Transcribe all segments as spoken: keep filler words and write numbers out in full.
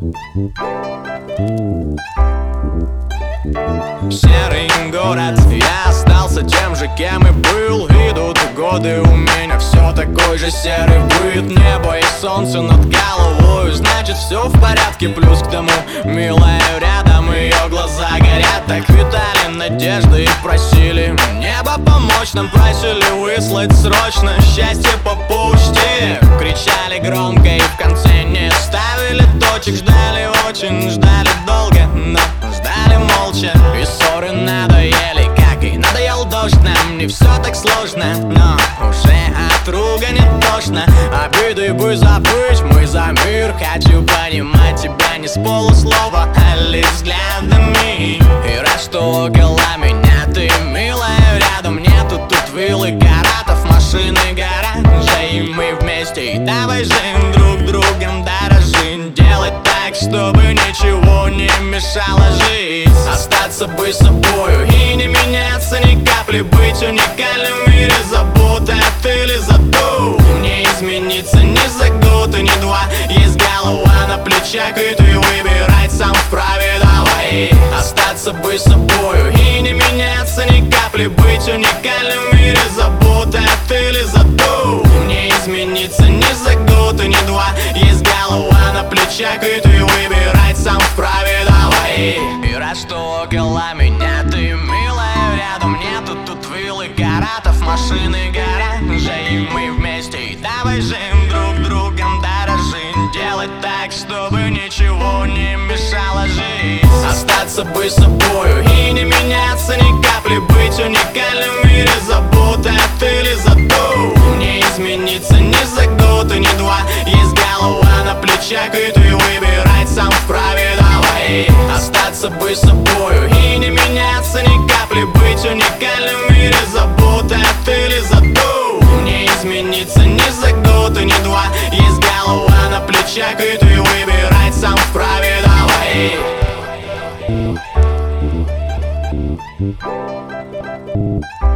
Серый город, я остался тем же, кем и был. Идут годы, у меня все такой же серый быт. Небо и солнце над головой, значит все в порядке. Плюс к тому, милая рядом, ее глаза горят. Так витали надежды и просили небо помочь нам. Просили выслать срочно счастье по почте. Кричали громко и в конце не ставили точек. Ждали очень, ждали долго, но ждали молча. И ссоры надоели, как и надоел дождь. Нам не все так сложно, но уже от руга не тошно. Обиды бы забыть, мы за мир. Хочу понимать тебя не с полуслова, а лишь взглядами. И рад, что около меня ты, милая, рядом. Нету тут виллы, гаратов, машины, гаражей. И мы вместе, и давай жить друг другом, дорожить. Делать так, чтобы ничего не мешало жить. Остаться бы собою и не меняться ни капли. Быть уникальным в мире забот от или заду. Не измениться ни за год и ни два. Есть голова на плечах, и ты выбирать сам вправе. Давай остаться бы собою и не меняться ни капли. Быть уникальным в мире забот от или заду. Не измениться ни за год и ни два. Есть голова на плечах, и ты выбирать сам вправе. Давай. И рад, что около меня ты, милая, рядом. Нету тут виллы, гаратов, машины, гаражей. И мы вместе, и давай жить друг другом, дорожить. Делать так, чтобы ничего не мешало жить. Остаться бы собою и не меняться ни капли. Быть уникальным в мире забот от или заду. Не измениться ни за год и ни два. Есть голова на плечах, и ты выбирать сам вправе. Давай остаться бы собою и не меняться ни капли. Быть уникальным в мире забот от или заду. Не измениться ни за год и ни два. Есть голова на плечах, и ты выбирать сам вправе. Давай.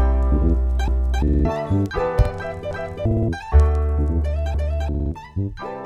Thank you.